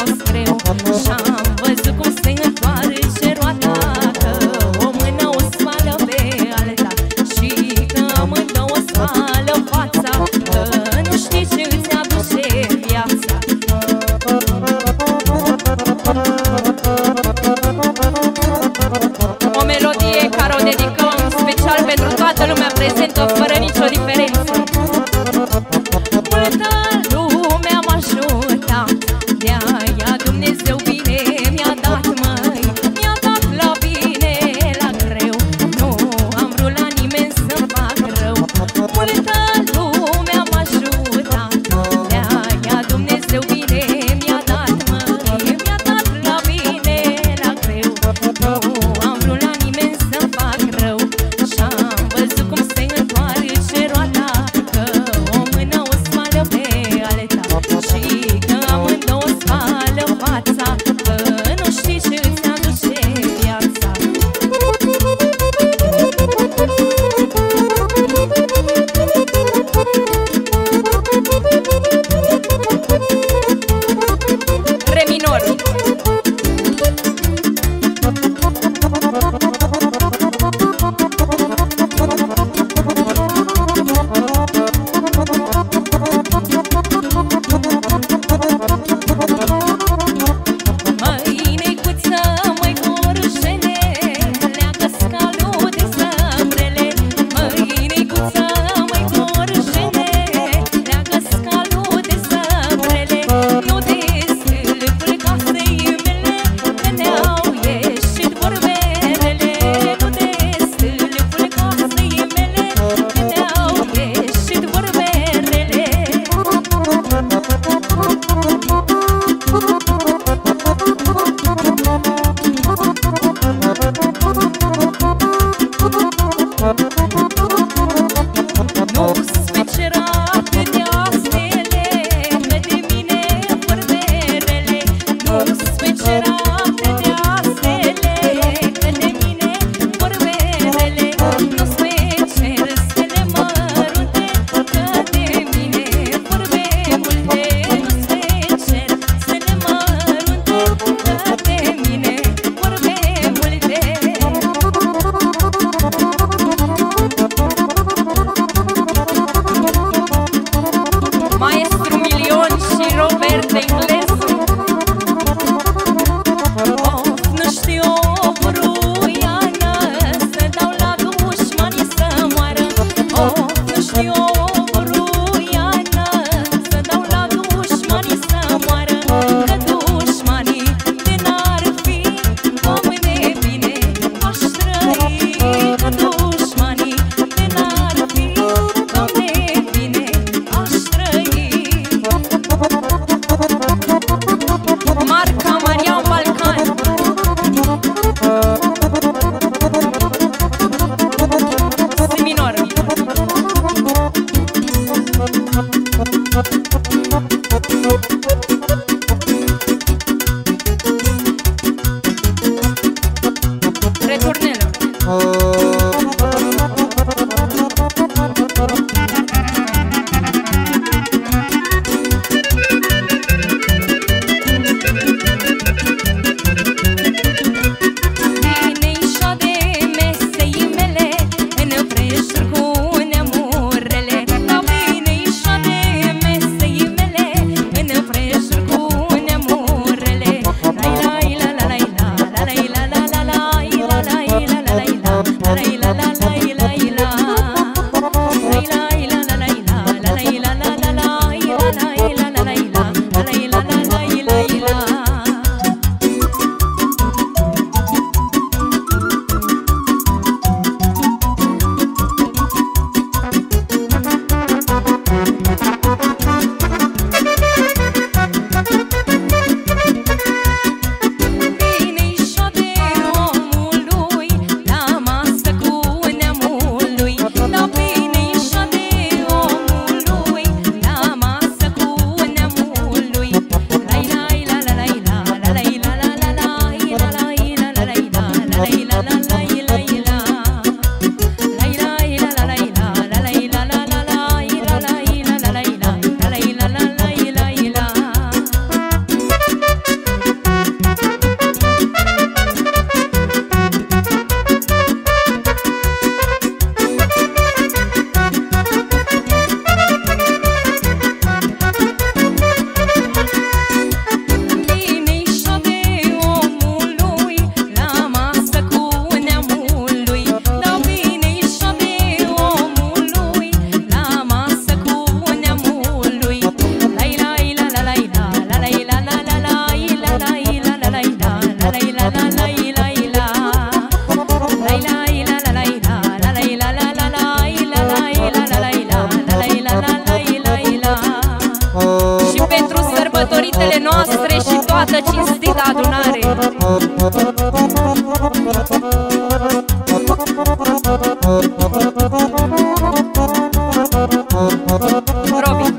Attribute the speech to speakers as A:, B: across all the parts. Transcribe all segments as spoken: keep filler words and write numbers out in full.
A: fost greu și-am văzut cum se întoarce roata, că o mână o spală pe alta și că amândouă spală fața, că nu știi ce îți aduce viața. O melodie care o dedicăm special pentru toată lumea prezentă, fără nicio diferență. Multă lume am ajutat, de-aia Dumnezeu bine mi-a dat, măi, mi-a dat la bine, la greu, nu am vrut la nimeni să-mi fac rău. Multă lume am ajutat, de-aia Dumnezeu bine mi-a dat, măi, mi-a dat la bine, la greu, nu am vrut la nimeni să-mi fac rău. Și-am văzut cum se întoarce roata, că o mână o spală pe alta și că amândouă spală fața, că nu știi ce îți aduce viața. Re minor. Măinecuță, măi corușele, leagă scalul de săbrele. Măinecuță, măi corușele, leagă scalul de săbrele. Nu te stâlpul casei mele, că ne-au ieșit vorbelele. Nu te stâlpul casei mele, că ne-au ieșit vorbelele. Nu-ți specerat de astele, că de mine vorberele. Nu-ți specerat de astele, că de mine vorberele. Nu-ți specer stele mărunte, că de mine vorbe multe. Nu-ți specer stele mărunte, că de mine vorbe multe. Maestru Milion și Robert Englesu. Of, nu știu o buruiană să dau la dușmanii să moară. Of, nu știu o buruiană să dau la dușmanii să moară. Că dușmanii de n-ar fi, Doamne bine aș trăi. Că dușmanii de n-ar fi, Doamne bine aș trăi. Marca Marian Balcan. Si minor. Returnelor. Vine-ișa de mesei mele, în împrejur cu neamurile. Da, vine-ișa de mesei mele, în împrejur cu neamurile. Lai, lai, la, la, lai, la, la, lai, la, la, la, lai, la, lai, la, la, lai, la. toată cinstită adunare. Robin.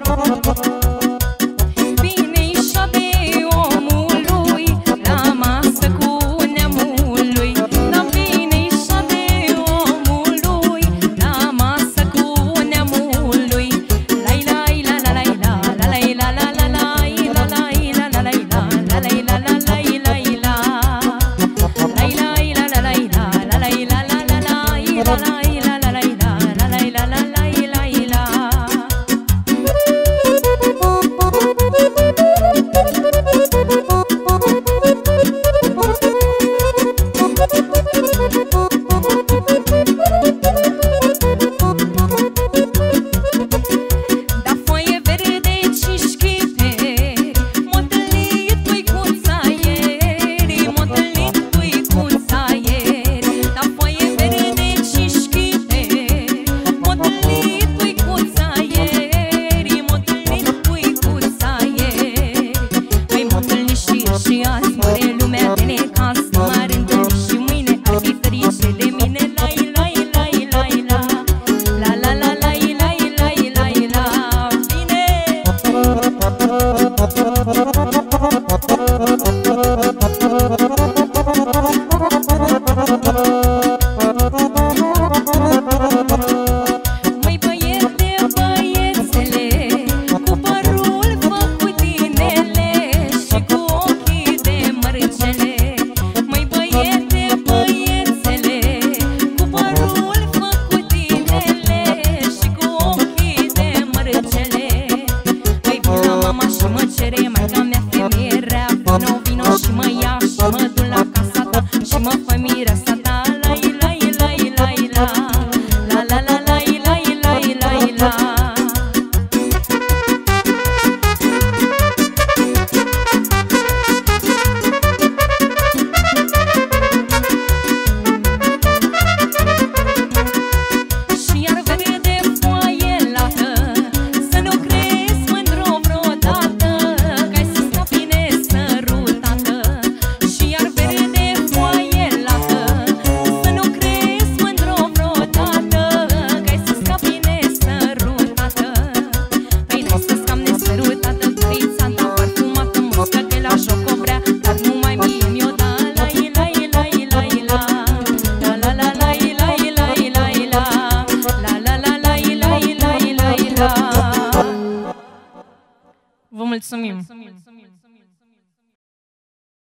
A: Vine-ișa de omului la masă cu neamului, dar vine-ișa de omului la masă cu neamului. Lai lai la la lai la la lai la la la lai la lai la la lai la la lai la la lai lai la lai lai la la lai la la lai la la la lai la lai la la lai la la lai la la lai lai la. Da foaie verde cișchiteri, m-a întâlnit puicuța ieri, m-a întâlnit puicuța ieri. Da foaie verde cișchiteri, m-a întâlnit puicuța ieri, m-a întâlnit puicuța ieri. Păi m-a întâlnit și eu și azi, măre lumea de necaz, m-ar întâlni și mâine, ar fi ferice de mine. Lai lai lai lai la la la la lai lai lai lai la. Vine! Măi băiete, băiețele, cu părul făcut inele și cu ochii de mărgele. Măi băiete, băiețele, cu părul făcut inele și cu ochii de mărgele. Păi vin la mama și mă cere, maica mea femeie rea, vino, vino și mă ia și mă duc la casa ta și mă fă mireasa ta. Lai lai lai lai la la la la lai lai lai lai la. Și iar verde foaie lată, să nu crezi mândru vreodată, că ai să stai bine sărutată. Și iar verde foaie lată, să nu crezi mândru vreodată, că ai să stai bine sărutată. Păi n-ai să scap nesărutată, căița ta parfumată, muscă că la joc o vrea, dar numai mie mi-o da. Lai lai lai lai la la la la lai lai lai lai la la la la lai lai lai lai la. Vă mulțumim!